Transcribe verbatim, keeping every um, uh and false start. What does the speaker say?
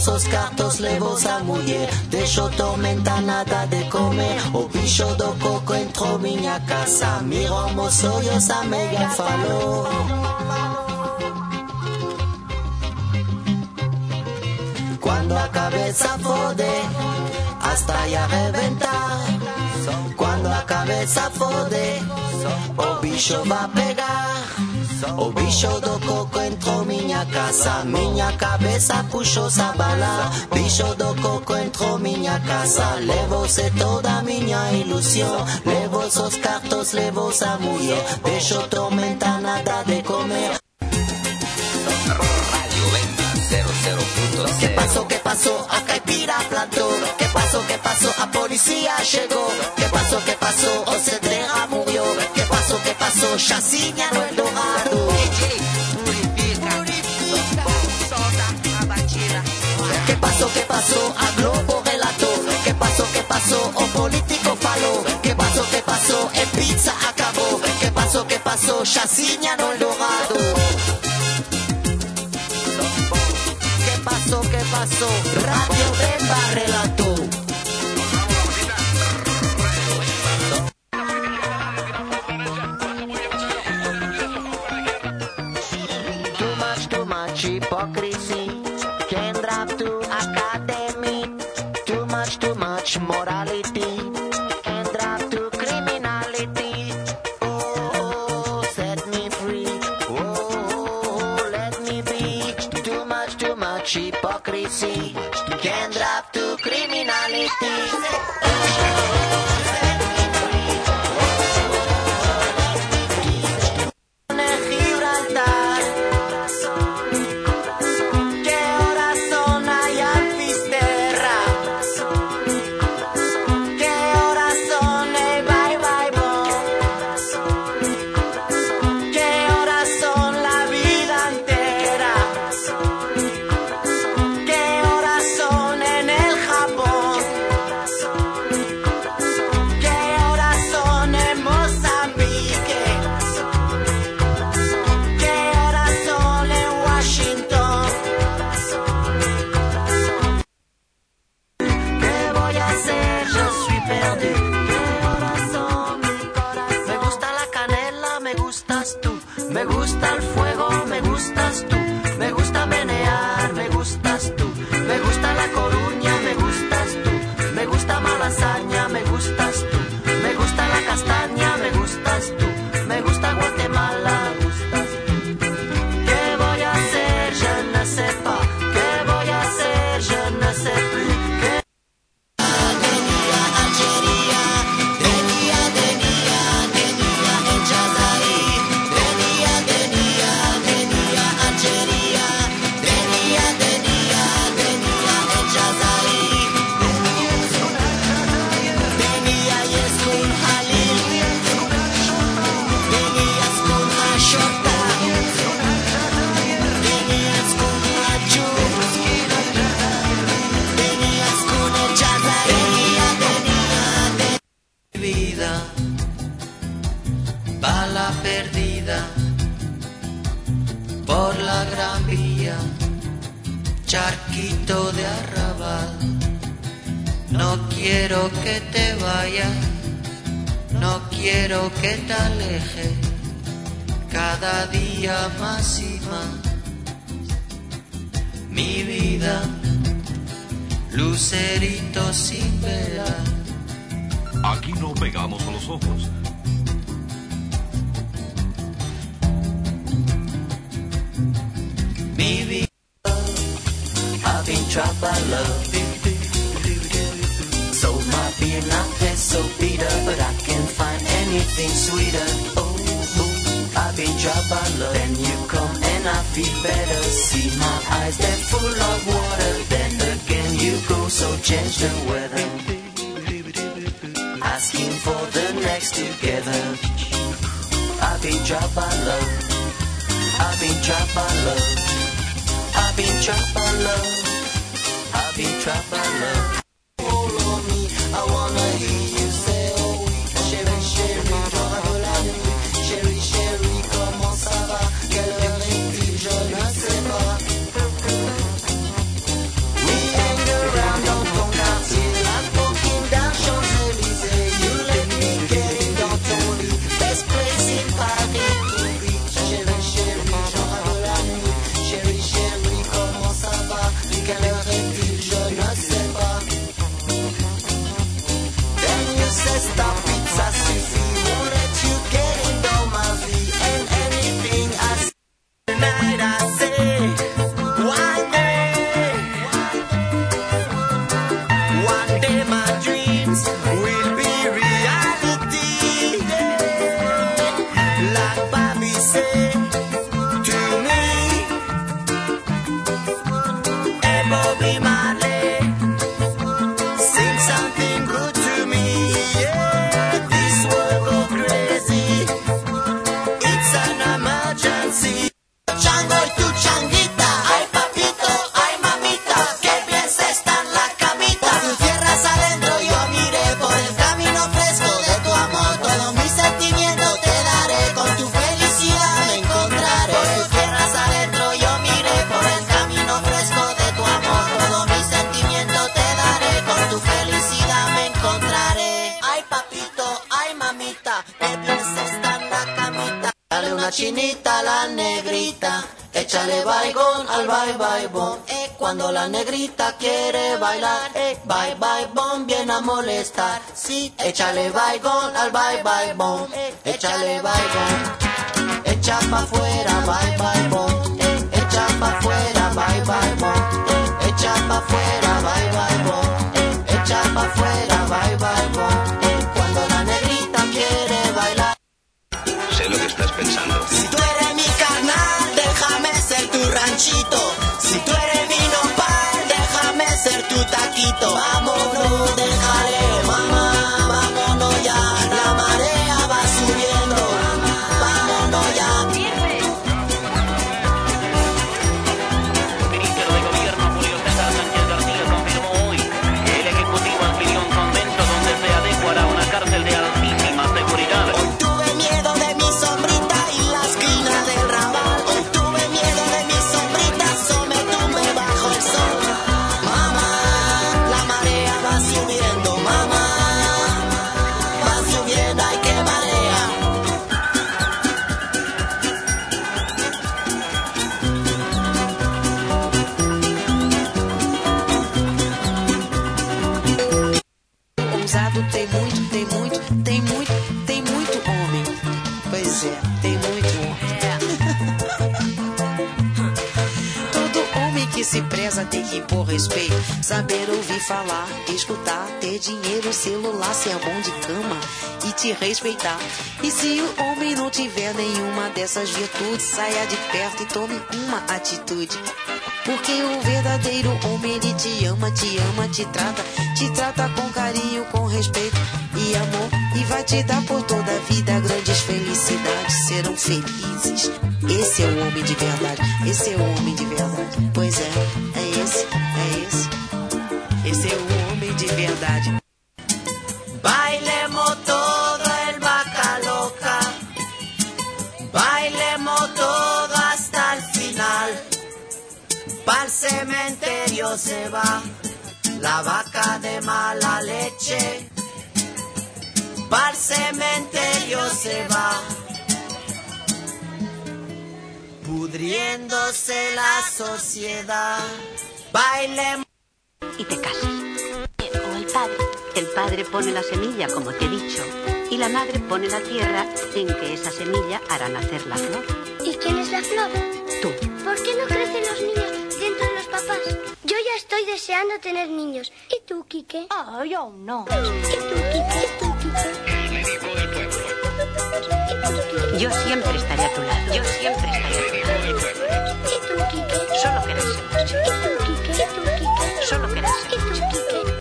vossos cartos, le vossa mulher. Deixou tormenta, nada de comer. O bicho do coco entrou minha casa. Mirou meus olhos, a meiga falou. Quando a cabeça fode, hasta ya reventar. Quando a cabeça fode, o bicho vai pegar. O bicho do coco entrou minha casa. Minha cabeça puxou-se a bala. Bicho do coco entrou minha casa. Levou-se toda a minha ilusão. Levou-se os cartos, levou-se a mulher. Deixou tormenta, nada de comer. Que passou, que passou, a caipira plantou. Que passou, que passou, a polícia chegou. Que passou, que passou, o Cedreira morreu. Que passou, que passou, chacinha no Eldorado. Que passou, que passou, a Globo relatou. Que passou, que passou, o político falou. Que passou, que passou, e pizza acabou. Que passou, que passou, chacinha no Eldorado. Pasó, ¿qué pasó? Radio Bemba relató. Too much, too much hypocrisy. Can drive to academy. Too much, too much morality. Can drive to criminality. Oh, set me free. Oh, let me be. Too much, too much hypocrisy can drop to criminality. Me gusta el fuego, me gustas tú. Me gusta menear, me gustas tú. Me gusta La Coruña, me gustas tú. Me gusta Malasaña, me gustas tú. Me gusta la castaña, me gustas tú. Me gusta Guatemala, me gustas tú. ¿Qué voy a hacer? Je ne sais pas. ¿Qué voy a hacer? Je ne sais plus. ¿Qué? Bala perdida por la Gran Vía, charquito de arrabal. No quiero que te vayas, no quiero que te alejes, cada día más y más. Mi vida, lucerito sin velar. Aquí no pegamos a los ojos. Mi vida, I've been trapped by love. Sold my beer, not this so bitter, but I can't find anything sweeter. Oh, oh, I've been trapped by love. Then you come and I feel better. See my eyes, they're full of water. Then again you go, so change the weather. Asking for the next together. I've been trapped by love. I've been trapped by love. I've been trapped by love. I've been trapped by love. All on me, I wanna hear you say, oh oui, chérie, chérie, j'aurai la nuit. Chérie, chérie, comment ça va? Quelle heure est-il? Je ne sais pas. Oui, échale baigón al bye bye bom. Eh, cuando la negrita quiere bailar, eh, bye bye bom viene a molestar. Sí, échale baigón al bye bye bom, eh, échale baigón. Echa pa' fuera, bye bye bom, eh, echa pa' fuera, bye bye bom, eh, echa pa' fuera, bye bye bom, eh, echa pa' fuera, bye bye bom. Eh, cuando la negrita quiere bailar. Sé lo que estás pensando. Si tú eres mi carnal, déjame ser tu ranchito. Si tú eres mi nopal, déjame ser tu taquito. Vámonos, déjale, mamá, vámonos ya. La marea va subiendo, vámonos ya. Ministro de Gobierno Julio César Sánchez García confirmó hoy que el Ejecutivo adquirió un convento donde se adecuará una cárcel de altísima seguridad. Hoy tuve miedo de mi sombrita y la esquina del rabal. Hoy tuve miedo de mi sombrita, so me tumbé bajo el sol. Mamá, la marea va subiendo, mamá, va subiendo, ay que marea. Ousado tem muito, tem muito, tem muito, tem muito homem. Pois é, tem muito homem. Todo homem que se preza tem que impor respeito, saber ouvir falar, escutar, ter dinheiro, celular, ser bom de cama e te respeitar. E se o homem não tiver nenhuma dessas virtudes, saia de perto e tome uma atitude. Porque o verdadeiro homem, ele te ama, te ama, te trata, te trata com carinho, com respeito e amor, e vai te dar por toda a vida grandes felicidades, serão felizes. Esse é o homem de verdade, esse é o homem de verdade. Pois é, é esse, é esse. Esse é o homem de verdade. Bailemos todo el vaca loca, bailemos todo hasta el final. Pa'l cementerio se va la vaca de mala leche. Pa'l cementerio se va, pudriéndose la sociedad. Bailemos. Y te casas. O el padre. El padre pone la semilla, como te he dicho, y la madre pone la tierra en que esa semilla hará nacer la flor. ¿Y quién es la flor? Tú. ¿Por qué no crecen los niños dentro de los papás? Yo ya estoy deseando tener niños. ¿Y tú, Quique? Ah, yo no. ¿Y tú, Quique? ¿Y tú, Quique? Médico del pueblo. ¿Y tú, Quique? Yo siempre estaré a tu lado. Yo siempre estaré a tu lado. ¿Y